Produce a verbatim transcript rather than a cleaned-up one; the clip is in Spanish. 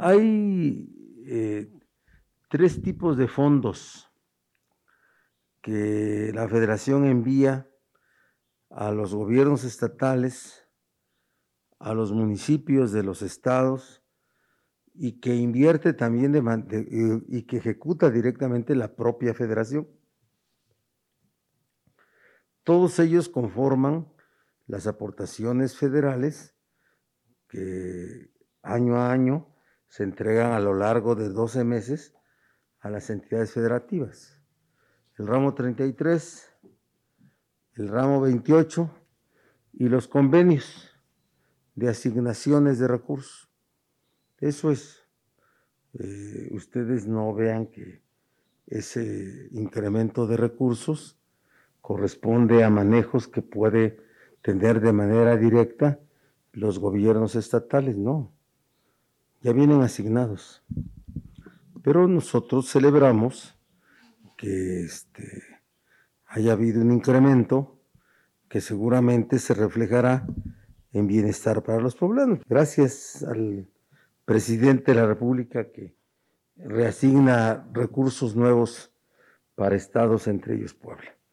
hay eh, tres tipos de fondos que la Federación envía a los gobiernos estatales, a los municipios de los estados y que invierte también de, de, y que ejecuta directamente la propia Federación. Todos ellos conforman las aportaciones federales que año a año se entregan a lo largo de doce meses a las entidades federativas. El ramo treinta y tres, el ramo veintiocho y los convenios de asignaciones de recursos. Eso es. Eh, ustedes no vean que ese incremento de recursos corresponde a manejos que puede tener de manera directa los gobiernos estatales, no. Ya vienen asignados. Pero nosotros celebramos que este, haya habido un incremento que seguramente se reflejará en bienestar para los poblanos. Gracias al presidente de la República que reasigna recursos nuevos para estados, entre ellos Puebla.